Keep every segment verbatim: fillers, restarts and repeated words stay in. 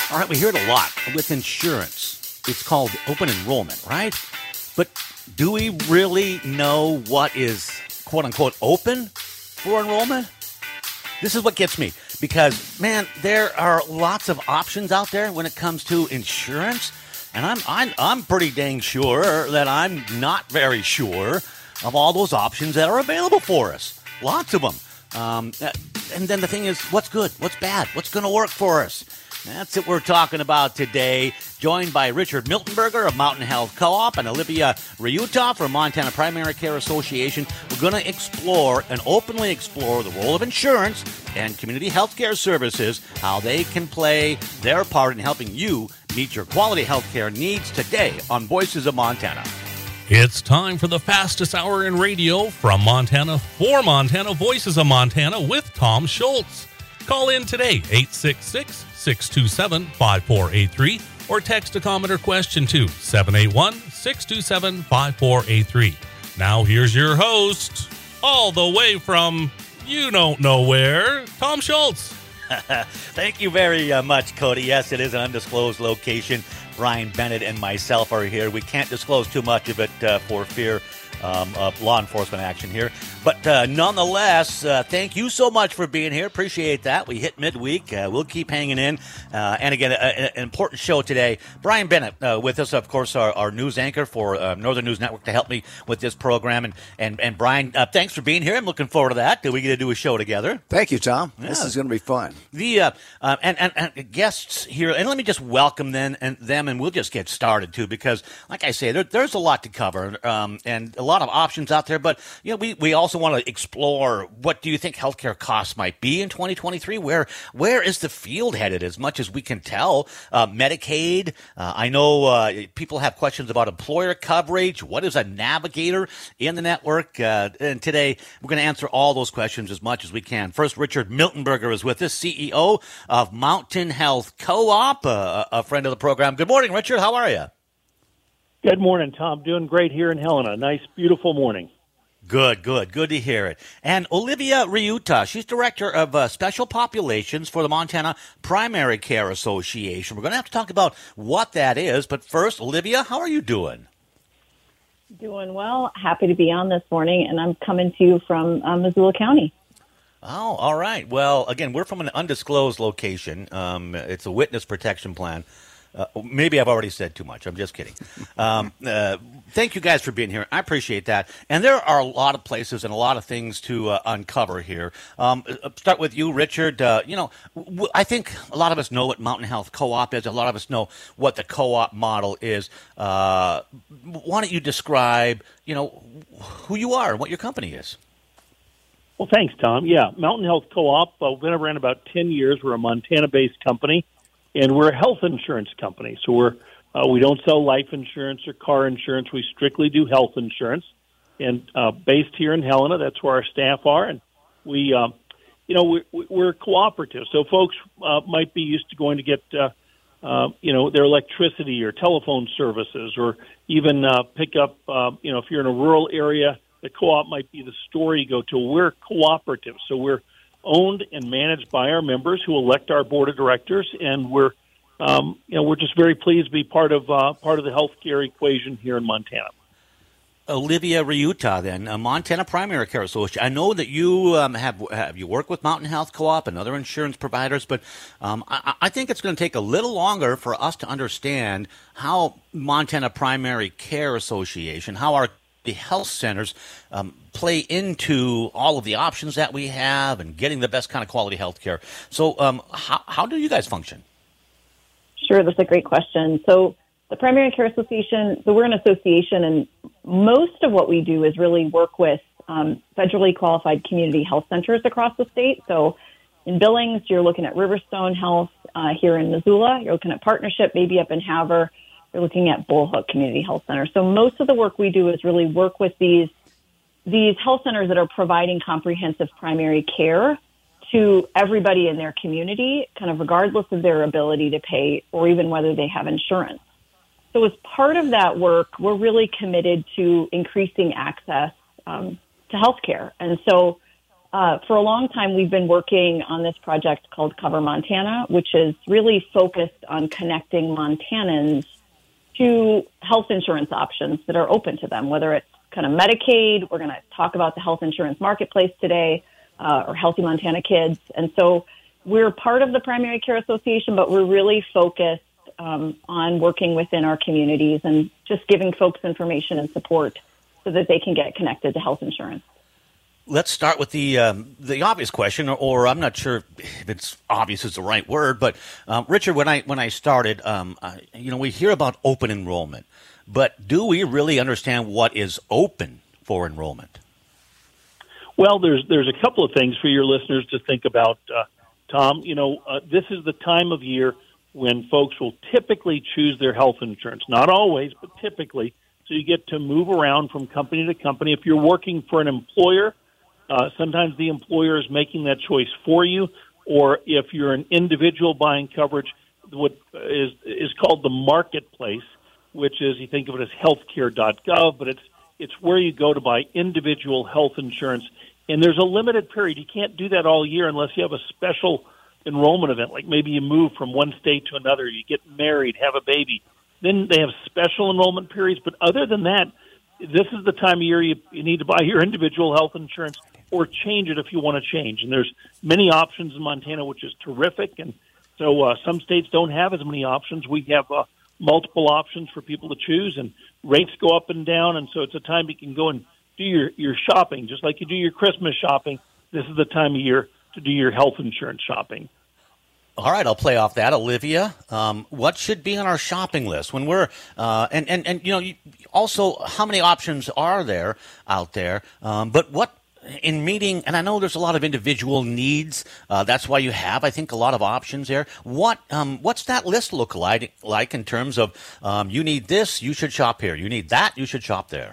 All right, we hear it a lot with insurance. It's called open enrollment, right? But do we really know what is quote-unquote open for enrollment? This is what gets me because, man, there are lots of options out there when it comes to insurance, and I'm I'm, I'm pretty dang sure that I'm not very sure of all those options that are available for us. Lots of them. Um, and then the thing is, what's good? What's bad? What's going to work for us? That's what we're talking about today. Joined by Richard Miltenberger of Mountain Health Co-op and Olivia Ryuta from Montana Primary Care Association. We're going to explore and openly explore the role of insurance and community health care services, how they can play their part in helping you meet your quality health care needs today on Voices of Montana. It's time for the fastest hour in radio from Montana for Montana, Voices of Montana with Tom Schultz. Call in today, eight six six, six two seven, five four eight three, or text a comment or question to seven eight one, six two seven, five four eight three. Now here's your host, all the way from you don't know where, Tom Schultz. Thank you very uh, much, Cody. Yes, it is an undisclosed location. Brian Bennett and myself are here. We can't disclose too much of it uh, for fear um, of law enforcement action here. But uh, nonetheless, uh, thank you so much for being here. Appreciate that. We hit midweek. Uh, we'll keep hanging in. Uh, and again, a, a, an important show today. Brian Bennett uh, with us, of course, our, our news anchor for uh, Northern News Network to help me with this program. And, and, and Brian, uh, thanks for being here. I'm looking forward to that. We get to do a show together. Thank you, Tom. Yeah. This is going to be fun. The uh, uh, and, and, and guests here, and let me just welcome them, and them, and we'll just get started, too, because, like I say, there, there's a lot to cover um, and a lot of options out there. But, you know, we, we also want to explore what do you think healthcare costs might be in twenty twenty-three? Where where is the field headed as much as we can tell? Uh, Medicaid, uh, I know uh, people have questions about employer coverage. What is a navigator in the network? Uh, and today we're going to answer all those questions as much as we can. First, Richard Miltenberger is with us, C E O of Mountain Health Co-op, uh, a friend of the program. Good morning, Richard. How are you? Good morning, Tom. Doing great here in Helena. Nice, beautiful morning. Good, good. Good to hear it. And Olivia Ryuta, she's Director of uh, Special Populations for the Montana Primary Care Association. We're going to have to talk about what that is. But first, Olivia, how are you doing? Doing well. Happy to be on this morning, and I'm coming to you from uh, Missoula County. Oh, all right. Well, again, we're from an undisclosed location. Um, it's a witness protection plan. Uh, maybe I've already said too much. I'm just kidding. Um, uh, thank you guys for being here. I appreciate that. And there are a lot of places and a lot of things to uh, uncover here. Um, start with you, Richard. Uh, you know, w- I think a lot of us know what Mountain Health Co-op is. A lot of us know what the co-op model is. Uh, why don't you describe, you know, who you are and what your company is? Well, thanks, Tom. Yeah, Mountain Health Co-op, uh, we've been around about ten years. We're a Montana-based company. And we're a health insurance company, so we're uh, we don't sell life insurance or car insurance. We strictly do health insurance, and uh, based here in Helena, that's where our staff are. And we, uh, you know, we're, we're cooperative. So folks uh, might be used to going to get, uh, uh, you know, their electricity or telephone services, or even uh, pick up, uh, you know, if you're in a rural area, the co-op might be the store you go to. We're cooperative, so we're owned and managed by our members who elect our board of directors, and we're, um, you know, we're just very pleased to be part of uh, part of the healthcare equation here in Montana. Olivia Ryuta, then, uh, Montana Primary Care Association. I know that you um, have have you worked with Mountain Health Co-op and other insurance providers, but um, I, I think it's going to take a little longer for us to understand how Montana Primary Care Association, how our the health centers um, play into all of the options that we have and getting the best kind of quality health care. So um, how, how do you guys function? Sure, that's a great question. So the Primary Care Association, so we're an association, and most of what we do is really work with um, federally qualified community health centers across the state. So in Billings, you're looking at Riverstone Health. Uh, here in Missoula, you're looking at Partnership, maybe up in Havre. You're looking at Bullhook Community Health Center. So most of the work we do is really work with these these health centers that are providing comprehensive primary care to everybody in their community, kind of regardless of their ability to pay or even whether they have insurance. So as part of that work, we're really committed to increasing access um, to healthcare. And so uh, for a long time, we've been working on this project called Cover Montana, which is really focused on connecting Montanans to health insurance options that are open to them, whether it's kind of Medicaid. We're going to talk about the health insurance marketplace today, uh, or Healthy Montana Kids. And so we're part of the Primary Care Association, but we're really focused um, on working within our communities and just giving folks information and support so that they can get connected to health insurance. Let's start with the um, the obvious question, or I'm not sure if it's obvious is the right word, but um, Richard, when I when I started, um, I, you know, we hear about open enrollment, but do we really understand what is open for enrollment? Well, there's there's a couple of things for your listeners to think about, uh, Tom. You know, uh, this is the time of year when folks will typically choose their health insurance. Not always, but typically. So you get to move around from company to company. If you're working for an employer, Uh, sometimes the employer is making that choice for you, or if you're an individual buying coverage, what is is called the marketplace, which is, you think of it as healthcare dot gov, but it's it's where you go to buy individual health insurance. And there's a limited period. You can't do that all year unless you have a special enrollment event, like maybe you move from one state to another, you get married, have a baby. Then they have special enrollment periods. But other than that, this is the time of year you, you need to buy your individual health insurance, or change it if you want to change. And there's many options in Montana, which is terrific. And so uh, some states don't have as many options. We have uh, multiple options for people to choose, and rates go up and down. And so it's a time you can go and do your, your shopping, just like you do your Christmas shopping. This is the time of year to do your health insurance shopping. All right, I'll play off that. Olivia, um, what should be on our shopping list when we're, uh, and, and, and, you know, also how many options are there out there? Um, but what, in meeting, and I know there's a lot of individual needs. Uh, that's why you have, I think, a lot of options there. What um, what's that list look like, like in terms of um, you need this, you should shop here. You need that, you should shop there.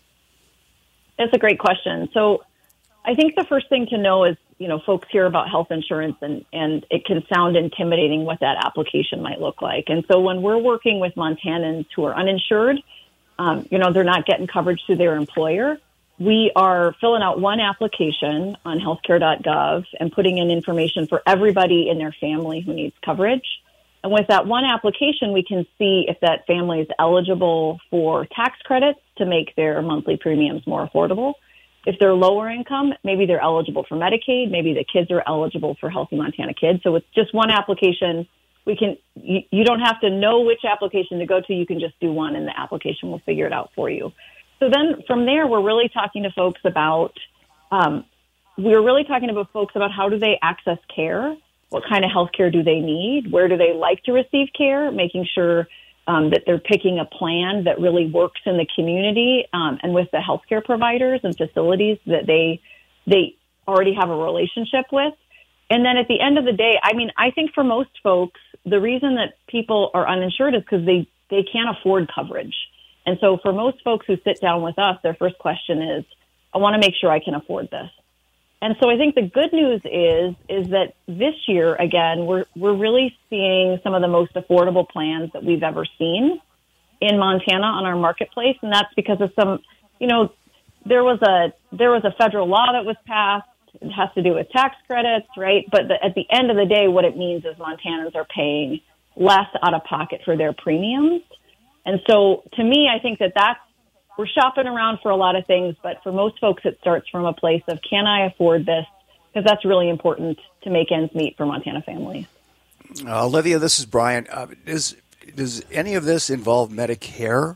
That's a great question. So I think the first thing to know is, you know, folks hear about health insurance and, and it can sound intimidating what that application might look like. And so when we're working with Montanans who are uninsured, um, you know, they're not getting coverage through their employer, we are filling out one application on healthcare dot gov and putting in information for everybody in their family who needs coverage. And with that one application, we can see if that family is eligible for tax credits to make their monthly premiums more affordable. If they're lower income, maybe they're eligible for Medicaid. Maybe the kids are eligible for Healthy Montana Kids. So it's just one application. We can, you, you don't have to know which application to go to. You can just do one and the application will figure it out for you. So then from there, we're really talking to folks about, um, we're really talking about folks about how do they access care? What kind of health care do they need? Where do they like to receive care? Making sure um, that they're picking a plan that really works in the community um, and with the healthcare providers and facilities that they they already have a relationship with. And then at the end of the day, I mean, I think for most folks, the reason that people are uninsured is because they, they can't afford coverage. And so for most folks who sit down with us, their first question is, I want to make sure I can afford this. And so I think the good news is, is that this year, again, we're, we're really seeing some of the most affordable plans that we've ever seen in Montana on our marketplace. And that's because of some, you know, there was a, there was a federal law that was passed. It has to do with tax credits, right? But the, at the end of the day, what it means is Montanans are paying less out of pocket for their premiums. And so to me, I think that that's, we're shopping around for a lot of things, but for most folks, it starts from a place of, can I afford this? Because that's really important to make ends meet for Montana families. Uh, Olivia, this is Brian. Uh, does, does any of this involve Medicare?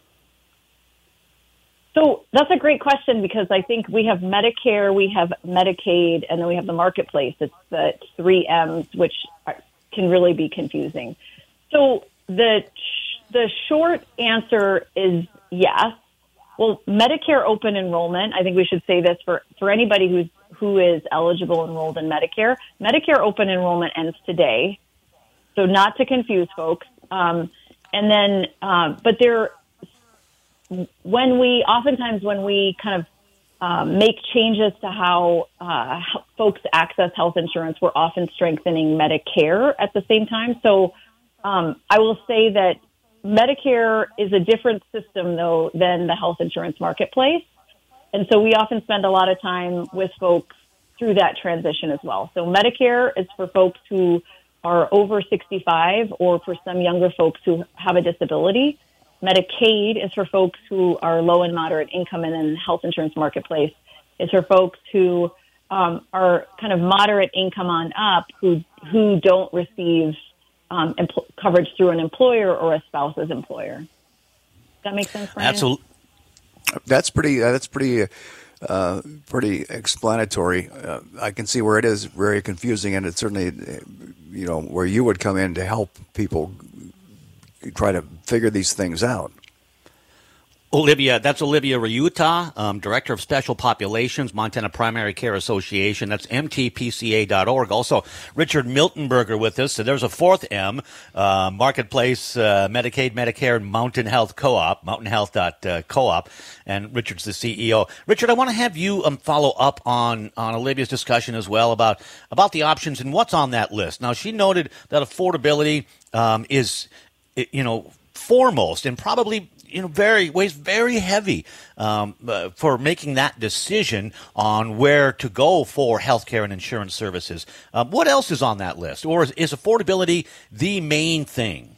So that's a great question, because I think we have Medicare, we have Medicaid, and then we have the marketplace. It's the three M's, which are, can really be confusing. So the the short answer is yes. Well, Medicare open enrollment, I think we should say this for, for anybody who's who is eligible enrolled in Medicare. Medicare open enrollment ends today, so not to confuse folks. Um, and then, um, but there, when we oftentimes when we kind of um, make changes to how uh, folks access health insurance, we're often strengthening Medicare at the same time. So um, I will say that Medicare is a different system, though, than the health insurance marketplace. And so we often spend a lot of time with folks through that transition as well. So Medicare is for folks who are over sixty-five, or for some younger folks who have a disability. Medicaid is for folks who are low and moderate income, and then the health insurance marketplace is for folks who um, are kind of moderate income on up, who who don't receive um, empl- coverage through an employer or a spouse's employer. Does that make sense, Brian? Absolutely. That's pretty. Uh, that's pretty. Uh, pretty explanatory. Uh, I can see where it is very confusing, and it's certainly, you know, where you would come in to help people try to figure these things out. Olivia, that's Olivia Ryuta, um, Director of Special Populations, Montana Primary Care Association. That's M T P C A dot org. Also, Richard Miltenberger with us. So there's a fourth M, uh, Marketplace, uh, Medicaid, Medicare, and Mountain Health Co-op, mountain health dot coop. And Richard's the C E O. Richard, I want to have you um, follow up on, on Olivia's discussion as well about, about the options and what's on that list. Now, she noted that affordability um, is, you know, foremost and probably you know, very weighs very heavy um, uh, for making that decision on where to go for healthcare and insurance services. Uh, what else is on that list, or is, is affordability the main thing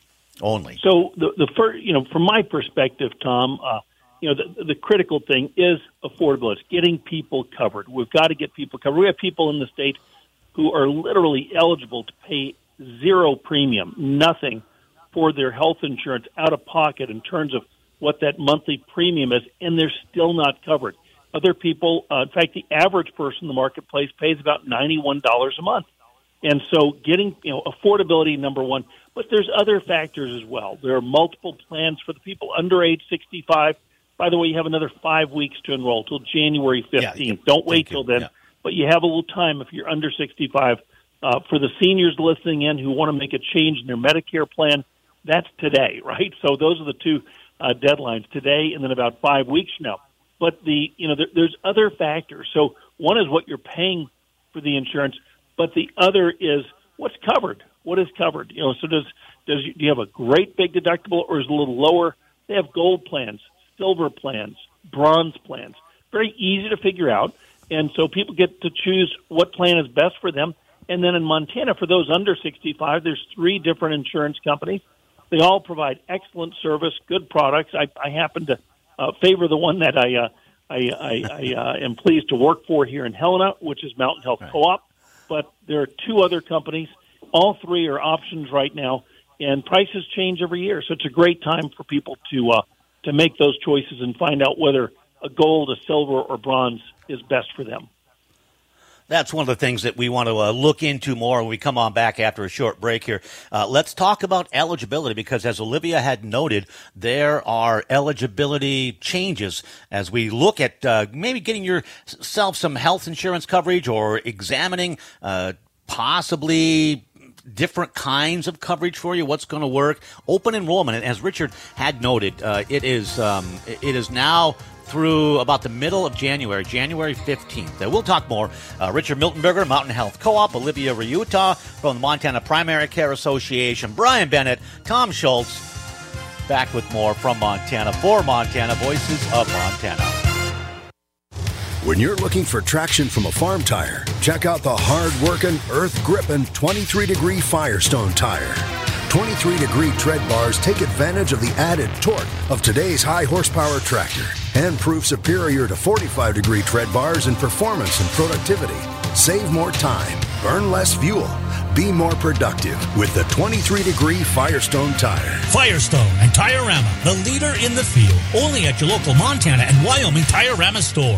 only? So the the first, you know, from my perspective, Tom, uh, you know, the, the critical thing is affordability. It's getting people covered. We've got to get people covered. We have people in the state who are literally eligible to pay zero premium, nothing, for their health insurance out of pocket in terms of what that monthly premium is, and they're still not covered. Other people, uh, in fact, the average person in the marketplace pays about ninety-one dollars a month. And so getting, you know, affordability, number one, but there's other factors as well. There are multiple plans for the people under age sixty-five. By the way, you have another five weeks to enroll till January fifteenth. Yeah, Don't wait till then, yeah. But you have a little time if you're under sixty-five. Uh, for the seniors listening in who want to make a change in their Medicare plan, that's today, right? So those are the two uh, deadlines, today and then about five weeks from now. But the you know there, there's other factors. So one is what you're paying for the insurance, but the other is what's covered. What is covered? You know, so does does do you have a great big deductible, or is it a little lower? They have gold plans, silver plans, bronze plans. Very easy to figure out, and so people get to choose what plan is best for them. And then in Montana, for those under sixty-five, there's three different insurance companies. They all provide excellent service, good products. I, I happen to uh, favor the one that I uh, I, I, I uh, am pleased to work for here in Helena, which is Mountain Health Co-op. But there are two other companies. All three are options right now, and prices change every year. So it's a great time for people to uh, to make those choices and find out whether a gold, a silver, or bronze is best for them. That's one of the things that we want to uh, look into more when we come on back after a short break here. Uh, let's talk about eligibility, because as Olivia had noted, there are eligibility changes as we look at uh, maybe getting yourself some health insurance coverage, or examining uh, possibly different kinds of coverage for you, what's going to work. Open enrollment, and as Richard had noted, uh, it is um, it is now through about the middle of January, January fifteenth. Uh, we'll talk more. Uh, Richard Miltenberger, Mountain Health Co-op, Olivia Ryuta from the Montana Primary Care Association, Brian Bennett, Tom Schultz, back with more from Montana for Montana, Voices of Montana. When you're looking for traction from a farm tire, check out the hard-working, earth-gripping twenty-three degree Firestone tire. twenty-three degree tread bars take advantage of the added torque of today's high-horsepower tractor and prove superior to forty-five degree tread bars in performance and productivity. Save more time, burn less fuel, be more productive with the twenty-three degree Firestone tire. Firestone and Tire-Rama, the leader in the field. Only at your local Montana and Wyoming Tire-Rama store.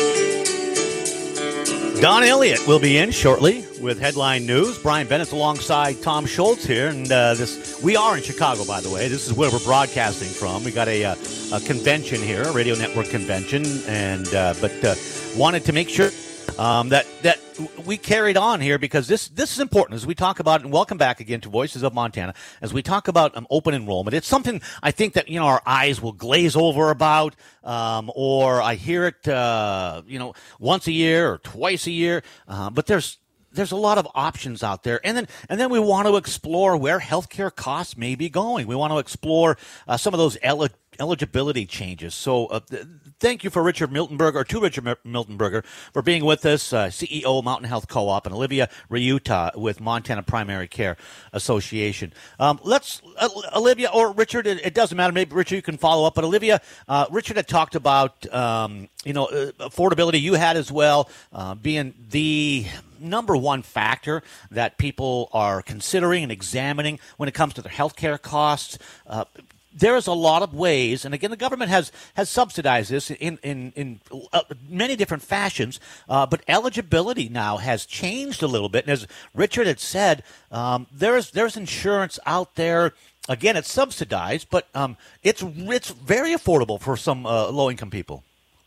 Don Elliott will be in shortly with headline news. Brian Bennett's alongside Tom Schultz here, and uh, this we are in Chicago, by the way. This is where we're broadcasting from. We got a, uh, a convention here, a radio network convention, and uh, but uh, wanted to make sure um, that that we carried on here, because this this is important as we talk about, and welcome back again to Voices of Montana, as we talk about um, open enrollment. It's something I think that, you know, our eyes will glaze over about, um, or I hear it, uh, you know, once a year or twice a year, uh, but there's there's a lot of options out there, and then and then we want to explore where healthcare costs may be going. We want to explore uh, some of those eli- eligibility changes. So, uh, th- thank you for Richard Miltenberger, or to Richard M- Miltenberger, for being with us, uh, C E O of Mountain Health Co-op, and Olivia Ryuta with Montana Primary Care Association. Um, let's uh, Olivia or Richard. It, it doesn't matter. Maybe Richard, you can follow up. But Olivia, uh, Richard had talked about um, you know uh, affordability. You had as well, uh, being the number one factor that people are considering and examining when it comes to their healthcare costs. Uh, there is a lot of ways, and again, the government has, has subsidized this in in, in uh, many different fashions, uh, but eligibility now has changed a little bit. And as Richard had said, um, there's there's insurance out there. Again, it's subsidized, but um, it's it's very affordable for some uh, low-income people.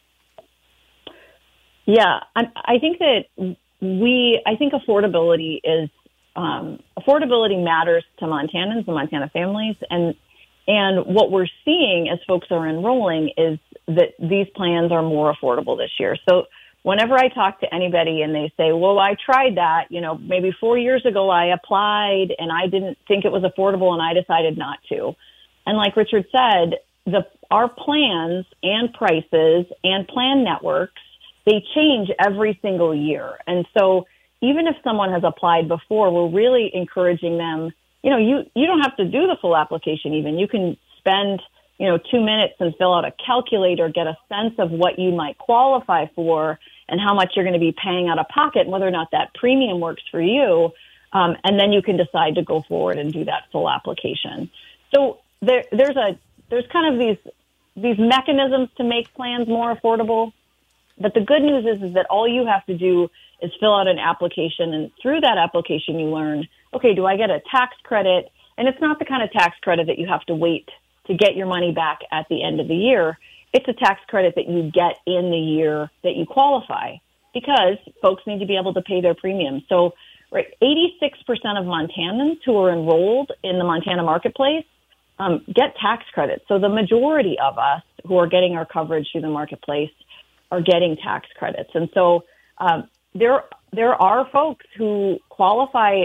Yeah, I, I think that we, I think affordability is, um, affordability matters to Montanans and Montana families. And, and what we're seeing as folks are enrolling is that these plans are more affordable this year. So whenever I talk to anybody and they say, well, I tried that, you know, maybe four years ago I applied and I didn't think it was affordable and I decided not to. And like Richard said, the, our plans and prices and plan networks, they change every single year. And so even if someone has applied before, we're really encouraging them, you know, you, you don't have to do the full application even. You can spend, you know, two minutes and fill out a calculator, get a sense of what you might qualify for and how much you're going to be paying out of pocket and whether or not that premium works for you. Um, and then you can decide to go forward and do that full application. So there, there's a, there's kind of these, these mechanisms to make plans more affordable. But the good news is, is that all you have to do is fill out an application, and through that application you learn, okay, do I get a tax credit? And it's not the kind of tax credit that you have to wait to get your money back at the end of the year. It's a tax credit that you get in the year that you qualify, because folks need to be able to pay their premiums. So right, eighty-six percent of Montanans who are enrolled in the Montana Marketplace um, get tax credits. So the majority of us who are getting our coverage through the Marketplace are getting tax credits. And so um, there there are folks who qualify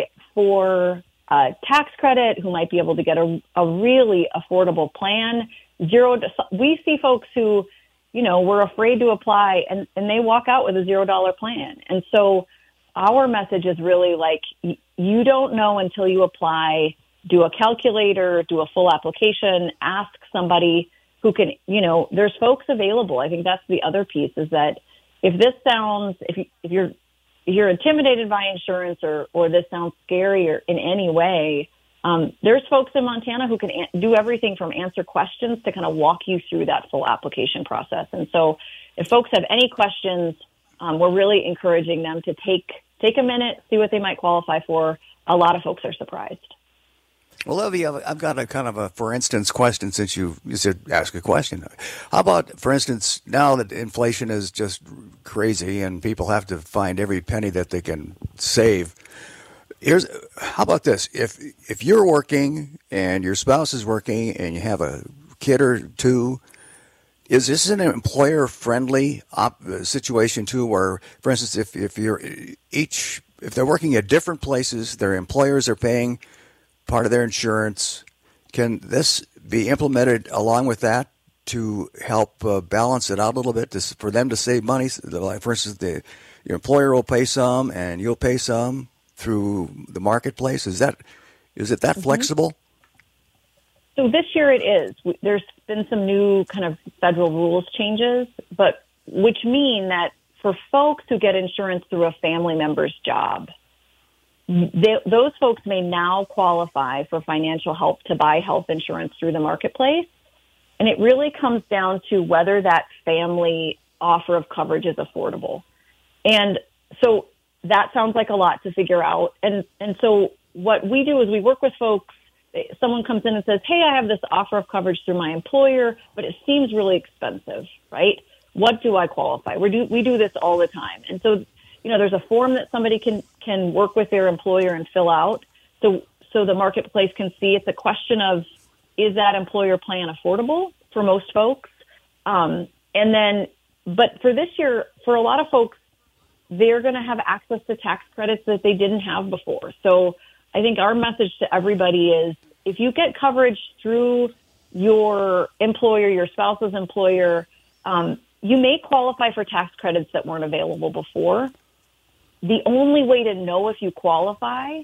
for uh, tax credit, who might be able to get a, a really affordable plan. Zero. We see folks who, you know, were afraid to apply, and, and they walk out with a zero dollar plan. And so our message is really like, you don't know until you apply. Do a calculator, do a full application, ask somebody who can, you know, there's folks available. I think that's the other piece, is that if this sounds, if, you, if you're if you're intimidated by insurance, or, or this sounds scary or in any way, um, there's folks in Montana who can an- do everything from answer questions to kind of walk you through that full application process. And so if folks have any questions, um, we're really encouraging them to take, take a minute, see what they might qualify for. A lot of folks are surprised. Well, Olivia, I've got a kind of a for instance question, since you, you said ask a question. How about, for instance, now that inflation is just crazy and people have to find every penny that they can save, here's how about this? If if you're working and your spouse is working and you have a kid or two, is this an employer-friendly op- situation too, where, for instance, if, if you're each, if they're working at different places, their employers are paying part of their insurance, can this be implemented along with that to help uh, balance it out a little bit, to, for them to save money? Like, for instance, the, your employer will pay some and you'll pay some through the marketplace. Is that is it that mm-hmm. flexible? So this year it is. There's been some new kind of federal rules changes, but which mean that for folks who get insurance through a family member's job, They, those folks may now qualify for financial help to buy health insurance through the Marketplace. And it really comes down to whether that family offer of coverage is affordable. And so that sounds like a lot to figure out. And, and so what we do is we work with folks. Someone comes in and says, hey, I have this offer of coverage through my employer, but it seems really expensive, right? What do I qualify? We do, we do this all the time. And so, you know, there's a form that somebody can, can work with their employer and fill out. So, so the Marketplace can see. It's a question of, is that employer plan affordable for most folks? Um, and then, but for this year, for a lot of folks, they're going to have access to tax credits that they didn't have before. So I think our message to everybody is, if you get coverage through your employer, your spouse's employer, um, you may qualify for tax credits that weren't available before. The only way to know if you qualify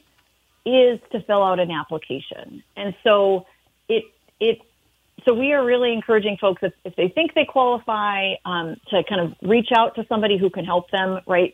is to fill out an application. And so it, it, so we are really encouraging folks, if, if they think they qualify, um, to kind of reach out to somebody who can help them, right?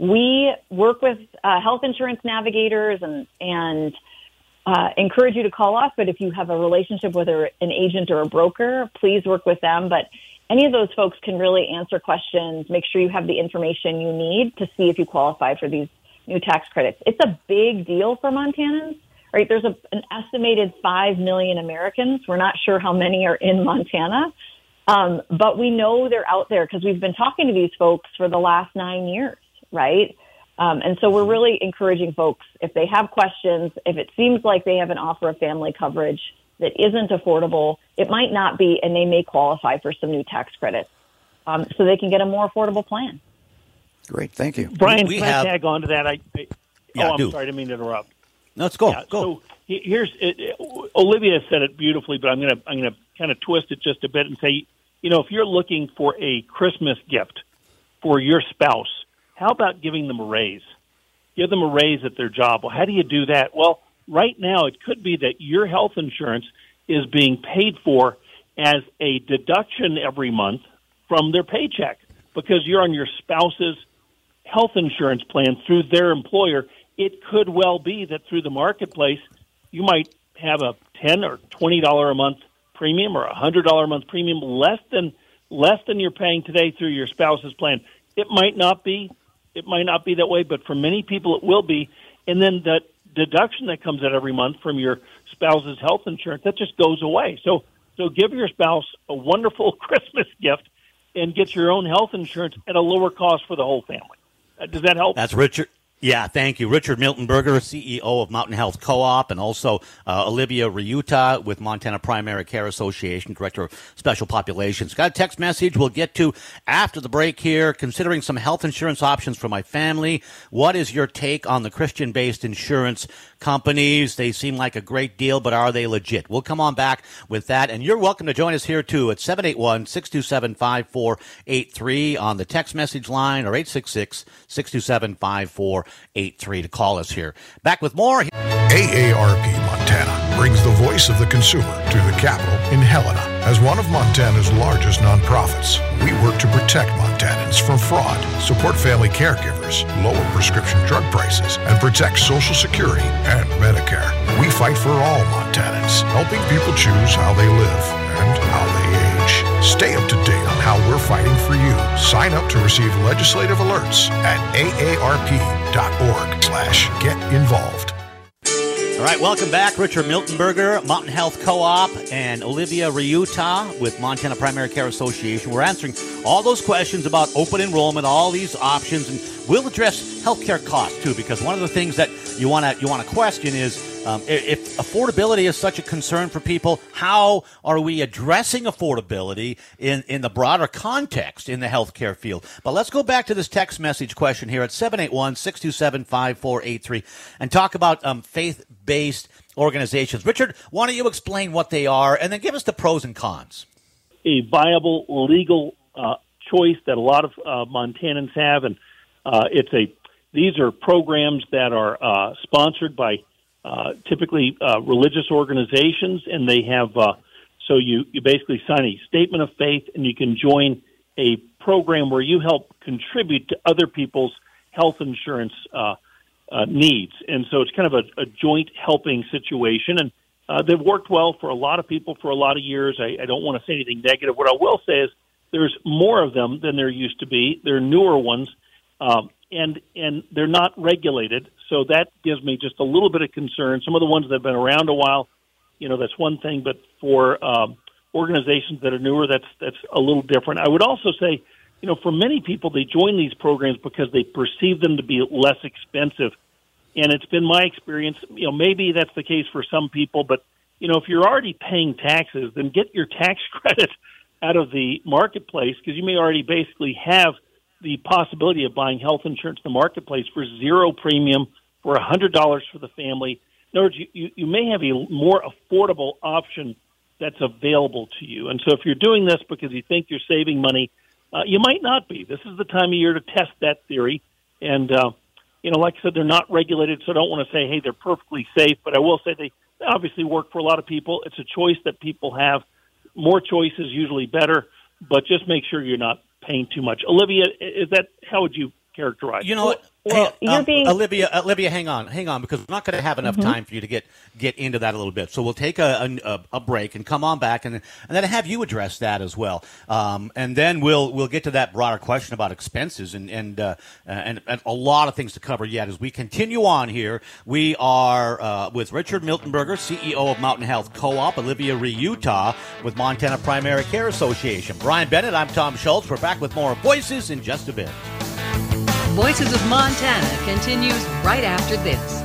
We work with uh, health insurance navigators and, and uh, encourage you to call us. But if you have a relationship with a, an agent or a broker, please work with them. But any of those folks can really answer questions, make sure you have the information you need to see if you qualify for these new tax credits. It's a big deal for Montanans, right? There's a, an estimated five million Americans. We're not sure how many are in Montana, um, but we know they're out there because we've been talking to these folks for the last nine years, right? Um, and so we're really encouraging folks, if they have questions, if it seems like they have an offer of family coverage that isn't affordable, it might not be, and they may qualify for some new tax credits, um, so they can get a more affordable plan. Great, thank you. Brian, we can have, I tag on to that? I, I yeah, oh, I'm do. sorry, I didn't mean to interrupt. No, let's go. Yeah, go. So here's it, it, Olivia said it beautifully, but I'm gonna I'm gonna kind of twist it just a bit and say, you know, if you're looking for a Christmas gift for your spouse, how about giving them a raise? Give them a raise at their job. Well, how do you do that? Well, right now it could be that your health insurance is being paid for as a deduction every month from their paycheck because you're on your spouse's health insurance plan through their employer. It could well be that through the marketplace, you might have a ten or twenty dollars a month premium or a one hundred dollars a month premium less than less than you're paying today through your spouse's plan. It might not be. It might not be that way, but for many people it will be. And then that deduction that comes out every month from your spouse's health insurance, that just goes away. So so give your spouse a wonderful Christmas gift and get your own health insurance at a lower cost for the whole family. Uh, does that help? That's Richard. Yeah, thank you. Richard Miltenberger, C E O of Mountain Health Co-op, and also uh, Olivia Ryuta with Montana Primary Care Association, Director of Special Populations. Got a text message we'll get to after the break here. Considering some health insurance options for my family. What is your take on the Christian-based insurance companies? They seem like a great deal, but are they legit? We'll come on back with that, and you're welcome to join us here, too, at seven eight one, six two seven, five four eight three on the text message line or eight six six, six two seven, five four eight three to call us here. Back with more. A A R P Montana brings the voice of the consumer to the capital in Helena. As one of Montana's largest nonprofits, we work to protect Montanans from fraud, support family caregivers, lower prescription drug prices, and protect Social Security and Medicare. We fight for all Montanans, helping people choose how they live and how they age. Stay up to date on how we're fighting for you. Sign up to receive legislative alerts at aarp.org slash get involved. All right, welcome back. Richard Miltenberger, Mountain Health Co-op, and Olivia Ryuta with Montana Primary Care Association. We're answering all those questions about open enrollment, all these options, and we'll address healthcare costs too, because one of the things that you want to you want to question is um, if affordability is such a concern for people, how are we addressing affordability in, in the broader context in the healthcare field? But let's go back to this text message question here at seven eight one, six two seven, five four eight three and talk about um, faith-based organizations. Richard, why don't you explain what they are and then give us the pros and cons? A viable legal uh, choice that a lot of uh, Montanans have, and uh, it's a these are programs that are uh, sponsored by uh, typically uh, religious organizations, and they have uh, so you, you basically sign a statement of faith, and you can join a program where you help contribute to other people's health insurance uh, uh, needs, and so it's kind of a, a joint helping situation, and uh, they've worked well for a lot of people for a lot of years. I, I don't want to say anything negative. What I will say is there's more of them than there used to be. There are newer ones. Um, and and they're not regulated, so that gives me just a little bit of concern. Some of the ones that have been around a while, you know, that's one thing, but for um, organizations that are newer, that's that's a little different. I would also say, you know, for many people, they join these programs because they perceive them to be less expensive, and it's been my experience, you know, maybe that's the case for some people, but, you know, if you're already paying taxes, then get your tax credit out of the marketplace because you may already basically have the possibility of buying health insurance in the marketplace for zero premium for one hundred dollars for the family. In other words, you, you, you may have a more affordable option that's available to you. And so if you're doing this because you think you're saving money, uh, you might not be. This is the time of year to test that theory. And, uh, you know, like I said, they're not regulated, so I don't want to say, hey, they're perfectly safe. But I will say they obviously work for a lot of people. It's a choice that people have. More choice is usually better, but just make sure you're not paying too much. Olivia, is that, how would you characterize? You know what? Well, hey, you're um, being... Olivia, Olivia, hang on, hang on, because we're not going to have enough mm-hmm. time for you to get get into that a little bit. So we'll take a, a, a break and come on back, and and then have you address that as well. Um, and then we'll we'll get to that broader question about expenses and and, uh, and and a lot of things to cover yet as we continue on here. We are uh, with Richard Miltenberger, C E O of Mountain Health Co-op, Olivia Ryuta with Montana Primary Care Association. Brian Bennett, I'm Tom Schultz. We're back with more Voices in just a bit. Voices of Montana continues right after this.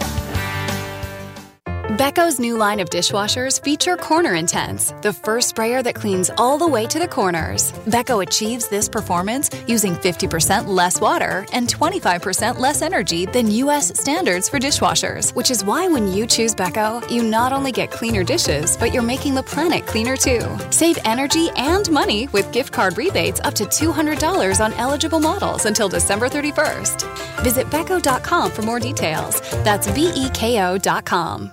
Becco's new line of dishwashers feature Corner Intense, the first sprayer that cleans all the way to the corners. Becco achieves this performance using fifty percent less water and twenty-five percent less energy than U S standards for dishwashers, which is why when you choose Becco, you not only get cleaner dishes, but you're making the planet cleaner too. Save energy and money with gift card rebates up to two hundred dollars on eligible models until December thirty-first. Visit Becco dot com for more details. That's B E K O dot com.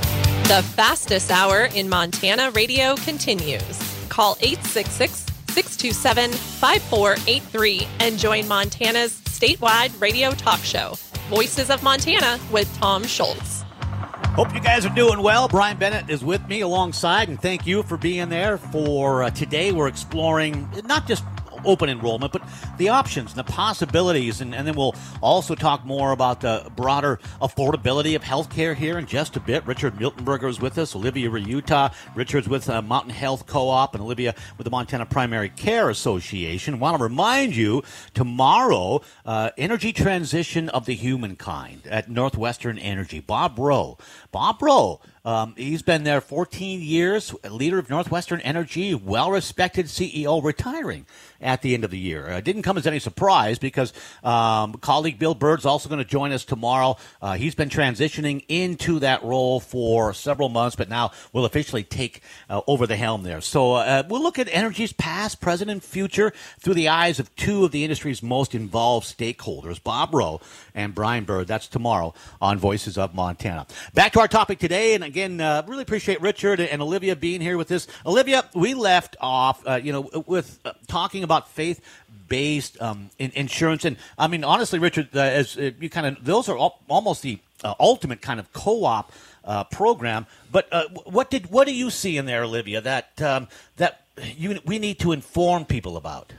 The fastest hour in Montana radio continues. Call eight six six, six two seven, five four eight three and join Montana's statewide radio talk show, Voices of Montana with Tom Schultz. Hope you guys are doing well. Brian Bennett is with me alongside, and thank you for being there. For uh, today, we're exploring not just open enrollment, but the options and the possibilities, and, and then we'll also talk more about the broader affordability of healthcare here in just a bit. Richard Miltenberger is with us, Olivia Ryuta. Richard's with uh, Mountain Health Co-op, and Olivia with the Montana Primary Care Association. I want to remind you, tomorrow, uh, Energy Transition of the Humankind at Northwestern Energy. Bob Rowe. Bob Rowe. Um, he's been there fourteen years, leader of Northwestern Energy, well-respected C E O, retiring at the end of the year. It uh, didn't come as any surprise because um, colleague Bill Bird's also going to join us tomorrow. Uh, he's been transitioning into that role for several months, but now will officially take uh, over the helm there. So uh, we'll look at energy's past, present, and future through the eyes of two of the industry's most involved stakeholders, Bob Rowe and Brian Bird. That's tomorrow on Voices of Montana. Back to our topic today, and again, uh, really appreciate Richard and Olivia being here with us. Olivia, we left off, uh, you know, with uh, talking about faith-based um, in insurance, and I mean, honestly, Richard, uh, as uh, you kind of, those are al- almost the uh, ultimate kind of co-op uh, program. But uh, what did what do you see in there, Olivia, that um, that you we need to inform people about?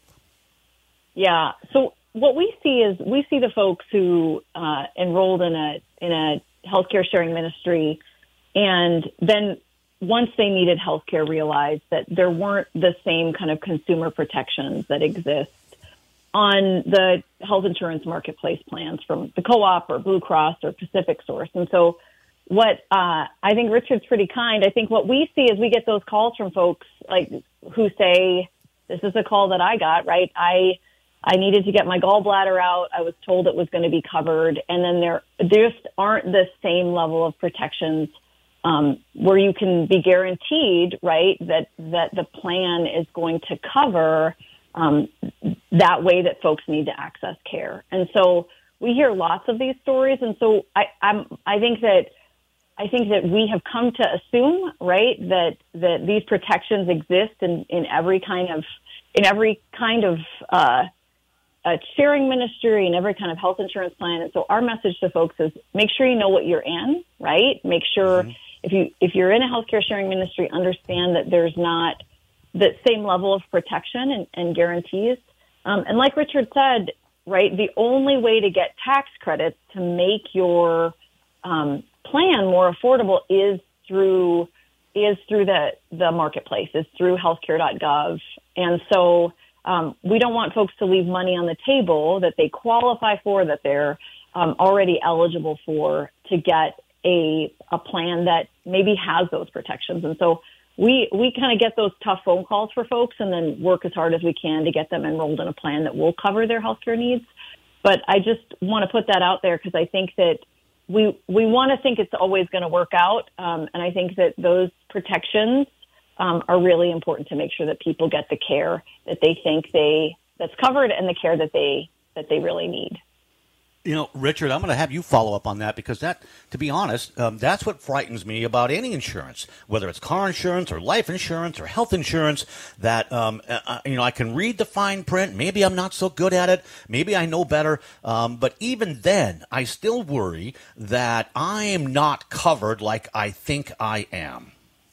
Yeah. So what we see is we see the folks who uh, enrolled in a in a healthcare sharing ministry, and then once they needed healthcare, realized that there weren't the same kind of consumer protections that exist on the health insurance marketplace plans from the Co-op or Blue Cross or Pacific Source. And so what uh, I think Richard's pretty kind. I think what we see is we get those calls from folks like who say, this is a call that I got, right? I I needed to get my gallbladder out. I was told it was going to be covered. And then there just aren't the same level of protections um, where you can be guaranteed, right, that, that the plan is going to cover um, that way that folks need to access care. And so we hear lots of these stories. And so I, I'm, I think that I think that we have come to assume, right, that, that these protections exist in, in every kind of in every kind of uh, a sharing ministry and every kind of health insurance plan. And so our message to folks is make sure you know what you're in, right? Make sure mm-hmm. if you if you're in a healthcare sharing ministry, understand that there's not the same level of protection and, and guarantees. Um, and like Richard said, right, the only way to get tax credits to make your um, plan more affordable is through is through the the marketplace, is through healthcare dot gov. And so um, we don't want folks to leave money on the table that they qualify for, that they're um, already eligible for, to get a a plan that maybe has those protections. And so we we kind of get those tough phone calls for folks and then work as hard as we can to get them enrolled in a plan that will cover their healthcare needs. But I just want to put that out there because I think that we we want to think it's always going to work out, um, and I think that those protections um, are really important to make sure that people get the care that they think they that's covered and the care that they that they really need. You know, Richard, I'm going to have you follow up on that because that, to be honest, um, that's what frightens me about any insurance, whether it's car insurance or life insurance or health insurance, that, um, uh, you know, I can read the fine print. Maybe I'm not so good at it. Maybe I know better. Um, but even then, I still worry that I am not covered like I think I am.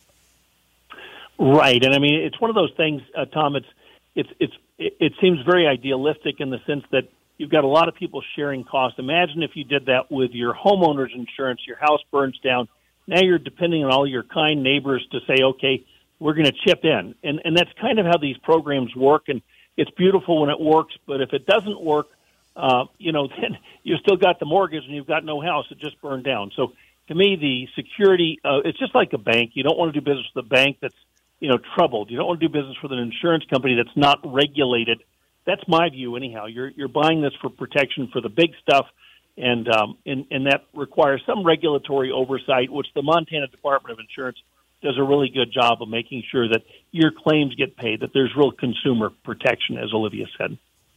Right. And I mean, it's one of those things, uh, Tom, it's, it's, it's, it, it seems very idealistic in the sense that you've got a lot of people sharing costs. Imagine if you did that with your homeowner's insurance, your house burns down. Now you're depending on all your kind neighbors to say, okay, we're going to chip in. And and that's kind of how these programs work. And it's beautiful when it works. But if it doesn't work, uh, you know, then you've still got the mortgage and you've got no house. It just burned down. So to me, the security, uh, it's just like a bank. You don't want to do business with a bank that's, you know, troubled. You don't want to do business with an insurance company that's not regulated. That's my view, anyhow. You're you're buying this for protection for the big stuff, and um, and and that requires some regulatory oversight, which the Montana Department of Insurance does a really good job of making sure that your claims get paid, that there's real consumer protection, as Olivia said.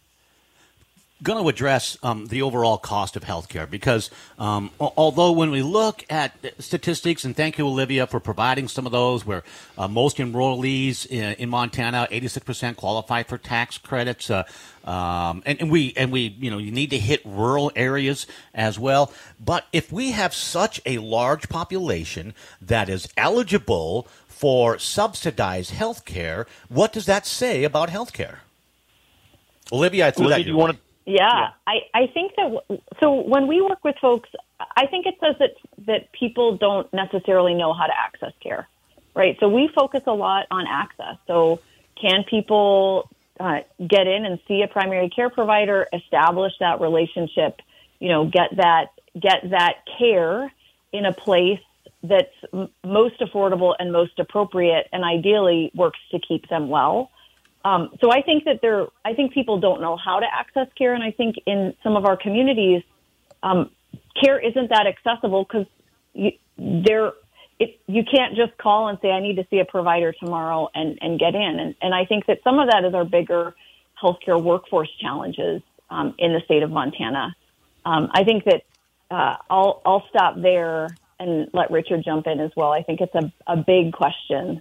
Going to address um, the overall cost of healthcare because um, although when we look at statistics, and thank you, Olivia, for providing some of those, where uh, most enrollees in, in Montana, eighty-six percent qualify for tax credits, uh, um, and, and we and we you know you need to hit rural areas as well. But if we have such a large population that is eligible for subsidized healthcare, what does that say about healthcare? Olivia, I threw Olivia, that do you want to? Yeah, yeah, I, I think that, so when we work with folks, I think it says that, that people don't necessarily know how to access care, right? So we focus a lot on access. So can people uh, get in and see a primary care provider, establish that relationship, you know, get that, get that care in a place that's m- most affordable and most appropriate and ideally works to keep them well. Um, so I think that there, I think people don't know how to access care, and I think in some of our communities, um, care isn't that accessible because you, there, it, you can't just call and say, I need to see a provider tomorrow and, and get in. And, and I think that some of that is our bigger healthcare workforce challenges um, in the state of Montana. Um, I think that uh, I'll, I'll stop there and let Richard jump in as well. I think it's a, a big question.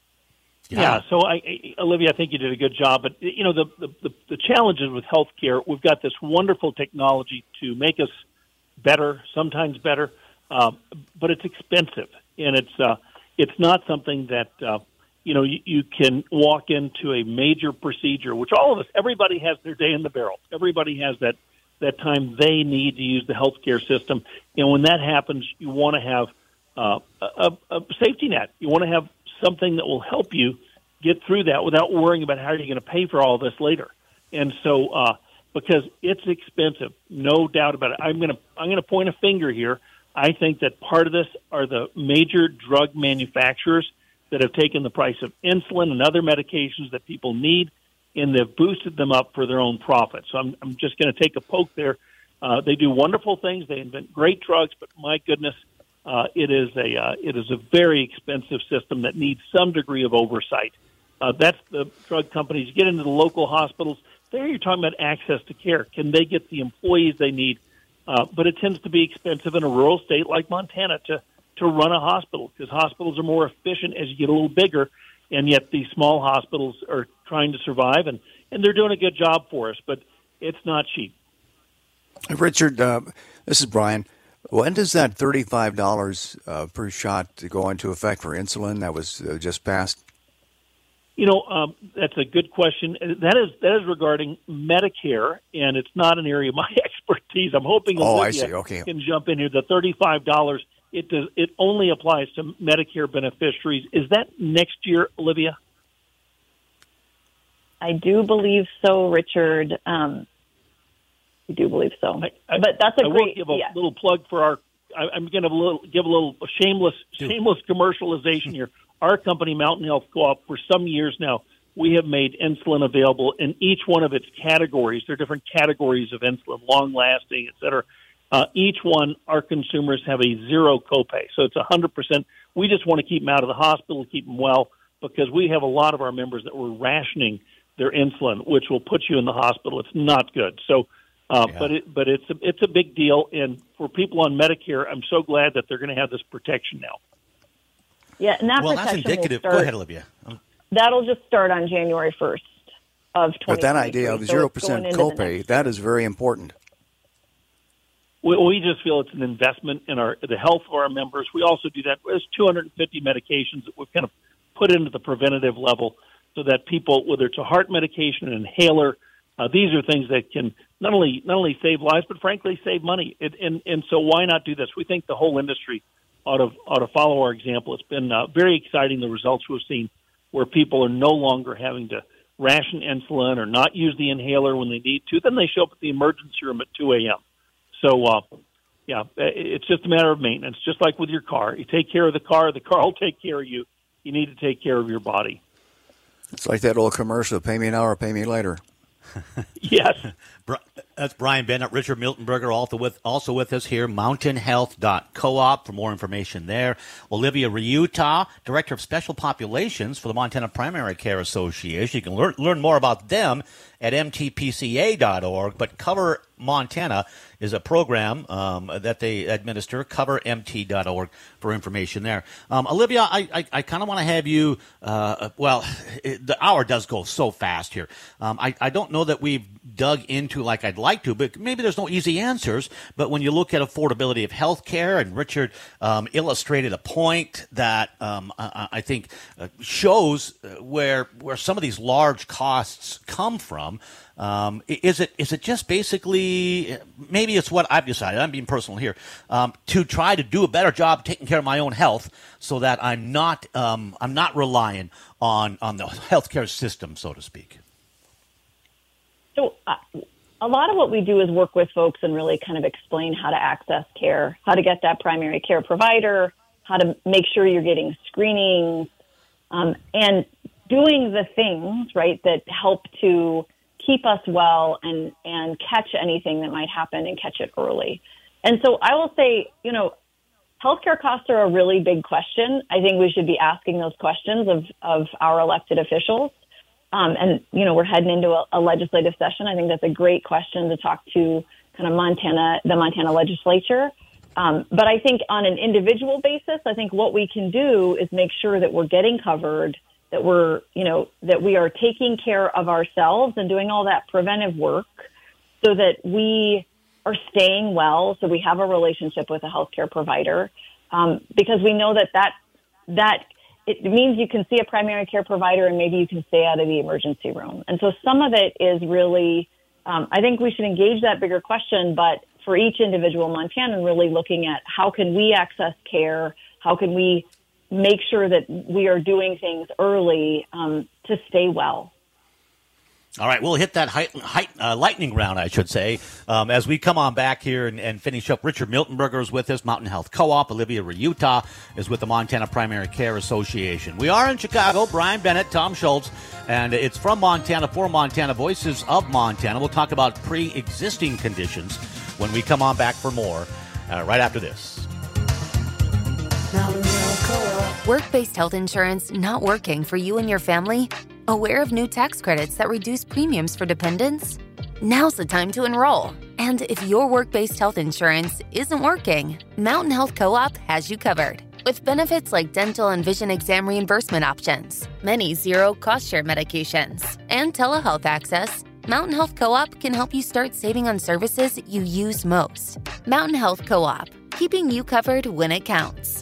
Yeah. yeah, so I, I, Olivia, I think you did a good job. But, you know, the, the, the, the challenges with healthcare, we've got this wonderful technology to make us better, sometimes better, um, but it's expensive. And it's uh, it's not something that, uh, you know, you, you can walk into a major procedure, which all of us, everybody has their day in the barrel. Everybody has that, that time they need to use the healthcare system. And when that happens, you want to have uh, a, a safety net. You want to have something that will help you get through that without worrying about how you're going to pay for all this later. And so, uh, because it's expensive, no doubt about it. I'm going to I'm going to point a finger here. I think that part of this are the major drug manufacturers that have taken the price of insulin and other medications that people need, and they've boosted them up for their own profit. So I'm I'm just going to take a poke there. Uh, they do wonderful things. They invent great drugs, but my goodness, Uh, it is a uh, it is a very expensive system that needs some degree of oversight. Uh, that's the drug companies. You get into the local hospitals. There you're talking about access to care. Can they get the employees they need? Uh, but it tends to be expensive in a rural state like Montana to, to run a hospital because hospitals are more efficient as you get a little bigger, and yet these small hospitals are trying to survive, and, and they're doing a good job for us, but it's not cheap. Richard, uh, this is Brian. When does that thirty-five dollars uh, per shot go into effect for insulin that was uh, just passed? You know, um, that's a good question. That is that is regarding Medicare, and it's not an area of my expertise. I'm hoping oh, Olivia I see. Okay. can jump in here. The thirty-five dollars, it does it only applies to Medicare beneficiaries. Is that next year, Olivia? I do believe so, Richard. Um, I do believe so. I, I, but that's a I great. will give a yeah. little plug for our. I, I'm going to little, give a little shameless shameless commercialization here. our company, Mountain Health Co-op, for some years now, we have made insulin available in each one of its categories. There are different categories of insulin, long-lasting, et cetera. Uh, each one, our consumers have a zero copay. So it's one hundred percent. We just want to keep them out of the hospital, keep them well, because we have a lot of our members that were rationing their insulin, which will put you in the hospital. It's not good. So, uh, yeah. but it, but it's a, it's a big deal. And for people on Medicare, I'm so glad that they're going to have this protection now. Yeah, and that well, protection that's indicative. will start, Go ahead, Olivia. Um, that'll just start on January first of twenty twenty-three. But that idea of zero percent so copay, that is very important. We, we just feel it's an investment in our the health of our members. We also do that. There's two hundred fifty medications that we've kind of put into the preventative level so that people, whether it's a heart medication, an inhaler, uh, these are things that can not only not only save lives, but frankly save money. It, and, and so why not do this? We think the whole industry ought to, ought to follow our example. It's been uh, very exciting, the results we've seen, where people are no longer having to ration insulin or not use the inhaler when they need to. Then they show up at the emergency room at two a.m. So, uh, yeah, it's just a matter of maintenance, just like with your car. You take care of the car, the car will take care of you. You need to take care of your body. It's like that old commercial, pay me now or pay me later. Yes. That's Brian Bennett, Richard Miltenberger, also with also with us here, mountain health dot coop for more information there. Olivia Ryuta, Director of Special Populations for the Montana Primary Care Association. You can learn, learn more about them at m t p c a dot org, but Cover Montana is a program um, that they administer, cover m t dot org for information there. Um, Olivia, I, I, I kind of want to have you, uh, well, it, the hour does go so fast here. Um, I, I don't know that we've dug into like I'd like to, but maybe there's no easy answers. But when you look at affordability of health care, and Richard um, illustrated a point that um, I, I think uh, shows where where some of these large costs come from. Um, is it is it just basically, maybe it's what I've decided, I'm being personal here, um, to try to do a better job taking care of my own health so that I'm not um, I'm not relying on, on the healthcare system, so to speak? So uh, a lot of what we do is work with folks and really kind of explain how to access care, how to get that primary care provider, how to make sure you're getting screenings, um, and doing the things, right, that help to keep us well and, and catch anything that might happen and catch it early. And so I will say, you know, healthcare costs are a really big question. I think we should be asking those questions of, of our elected officials. Um, and, you know, we're heading into a, a legislative session. I think that's a great question to talk to kind of Montana, the Montana legislature. Um, but I think on an individual basis, I think what we can do is make sure that we're getting covered, that we're, you know, that we are taking care of ourselves and doing all that preventive work so that we are staying well, so we have a relationship with a healthcare provider, um, because we know that that, that it means you can see a primary care provider and maybe you can stay out of the emergency room. And so some of it is really, um, I think we should engage that bigger question, but for each individual Montanan, really looking at how can we access care, how can we make sure that we are doing things early um, to stay well. All right, we'll hit that height, height, uh, lightning round, I should say, um, as we come on back here and, and finish up. Richard Miltenberger is with us, Mountain Health Co-op. Olivia Ryuta is with the Montana Primary Care Association. We are in Chicago. Brian Bennett, Tom Schultz, and it's from Montana for Montana, Voices of Montana. We'll talk about pre-existing conditions when we come on back for more uh, right after this. Work-based health insurance not working for you and your family? Aware of new tax credits that reduce premiums for dependents? Now's the time to enroll. And if your work-based health insurance isn't working, Mountain Health Co-op has you covered. With benefits like dental and vision exam reimbursement options, many zero cost-share medications, and telehealth access, Mountain Health Co-op can help you start saving on services you use most. Mountain Health Co-op, keeping you covered when it counts.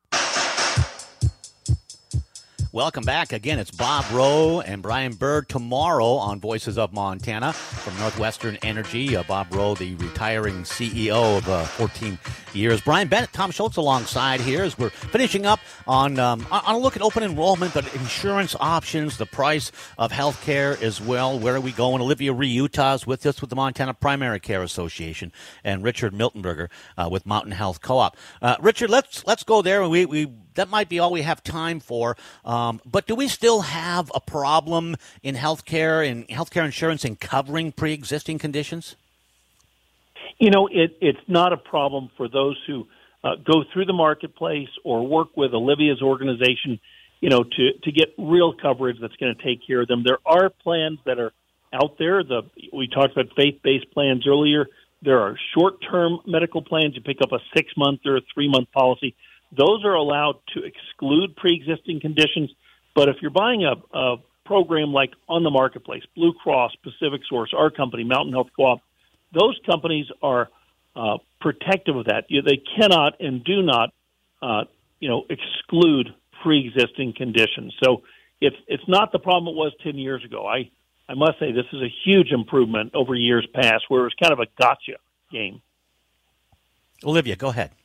Welcome back. Again, it's Bob Rowe and Brian Bird tomorrow on Voices of Montana from Northwestern Energy. Uh, Bob Rowe, the retiring C E O of uh, fourteen years. Brian Bennett, Tom Schultz alongside here as we're finishing up on, um, on a look at open enrollment, but insurance options, the price of health care as well. Where are we going? Olivia Ree-Utah is with us with the Montana Primary Care Association, and Richard Miltenberger uh, with Mountain Health Co-op. Uh, Richard, let's let's go there. We we that might be all we have time for. Um, but do we still have a problem in healthcare and healthcare insurance in covering pre-existing conditions? You know, it, it's not a problem for those who uh, go through the marketplace or work with Olivia's organization, you know, to, to get real coverage that's going to take care of them. There are plans that are out there. The we talked about faith-based plans earlier. There are short-term medical plans. You pick up a six-month or a three-month policy. Those are allowed to exclude pre-existing conditions. But if you're buying a, a program like on the marketplace, Blue Cross, Pacific Source, our company, Mountain Health Co-op, those companies are uh, protective of that. You, they cannot and do not, uh, you know, exclude pre-existing conditions. So it's it's not the problem it was ten years ago. I, I must say this is a huge improvement over years past where it was kind of a gotcha game. Olivia, go ahead.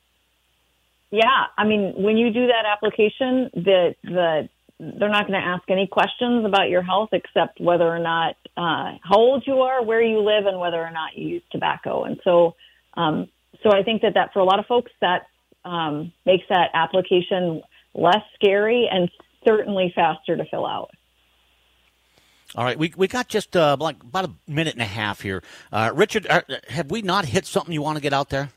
Yeah, I mean, when you do that application, the the they're not going to ask any questions about your health except whether or not uh, how old you are, where you live, and whether or not you use tobacco. And so, um, so I think that, that for a lot of folks, that um, makes that application less scary and certainly faster to fill out. All right, we we got just uh, like about a minute and a half here. Uh, Richard, are, have we not hit something you want to get out there?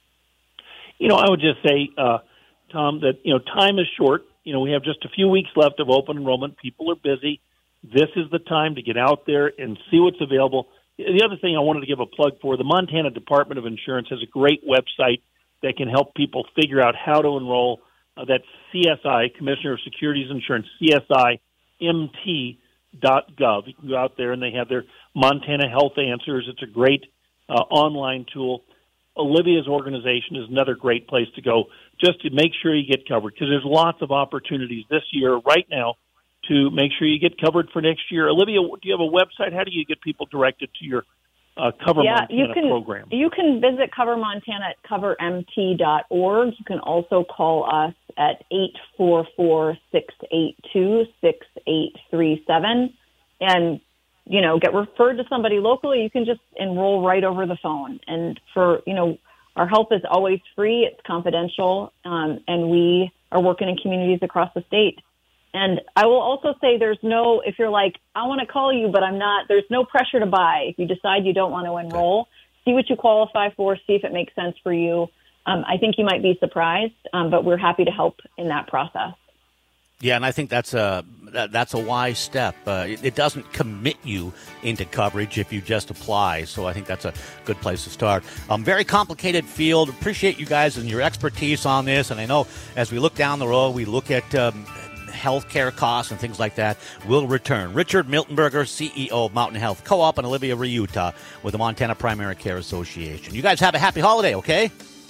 You know, I would just say, uh, Tom, that, you know, time is short. You know, we have just a few weeks left of open enrollment. People are busy. This is the time to get out there and see what's available. The other thing I wanted to give a plug for, the Montana Department of Insurance has a great website that can help people figure out how to enroll. Uh, that's C S I, Commissioner of Securities Insurance, C S I M T dot gov. You can go out there and they have their Montana Health Answers. It's a great uh, online tool. Olivia's organization is another great place to go just to make sure you get covered, because there's lots of opportunities this year right now to make sure you get covered for next year. Olivia, do you have a website? How do you get people directed to your uh, Cover yeah, Montana you can, program? You can visit Cover Montana at cover m t dot org. You can also call us at eight four four, six eight two, six eight three seven and you know, get referred to somebody locally. You can just enroll right over the phone. And for, you know, our help is always free. It's confidential. Um, and we are working in communities across the state. And I will also say there's no, if you're like, I want to call you, but I'm not, there's no pressure to buy. If you decide you don't want to enroll, see what you qualify for, see if it makes sense for you. Um, I think you might be surprised, um, but we're happy to help in that process. Yeah, and I think that's a that, that's a wise step. Uh, it, it doesn't commit you into coverage if you just apply. So I think that's a good place to start. Um, very complicated field. Appreciate you guys and your expertise on this. And I know as we look down the road, we look at um, healthcare costs and things like that. We'll return. Richard Miltenberger, C E O of Mountain Health Co-op, and Olivia Ree-Utah with the Montana Primary Care Association. You guys have a happy holiday, okay?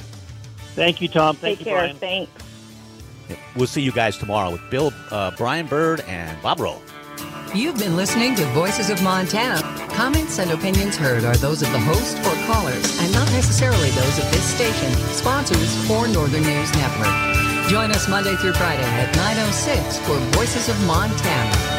Thank you, Tom. Thank Take you, care. Brian. Thanks. We'll see you guys tomorrow with Bill, uh, Brian Bird, and Bob Rowe. You've been listening to Voices of Montana. Comments and opinions heard are those of the host or callers and not necessarily those of this station, sponsors, or Northern News Network. Join us Monday through Friday at nine oh six for Voices of Montana.